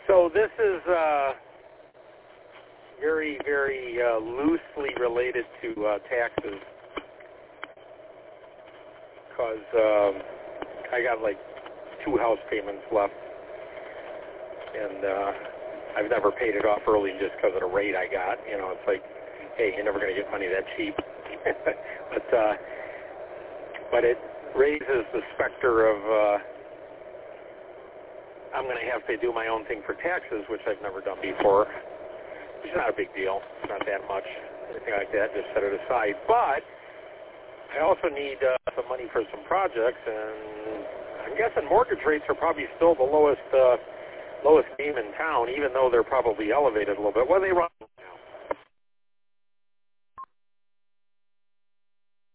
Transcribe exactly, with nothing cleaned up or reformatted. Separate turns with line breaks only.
So this is uh, very, very uh, loosely related to uh, taxes because um, I got like two house payments left, and uh, I've never paid it off early just because of the rate I got. You know, it's like, hey, you're never going to get money that cheap. but uh, but it raises the specter of uh, I'm going to have to do my own thing for taxes, which I've never done before. It's not a big deal. It's not that much. Anything like that, just set it aside. But I also need uh, some money for some projects, and I'm guessing mortgage rates are probably still the lowest uh, lowest game in town, even though they're probably elevated a little bit. What do they run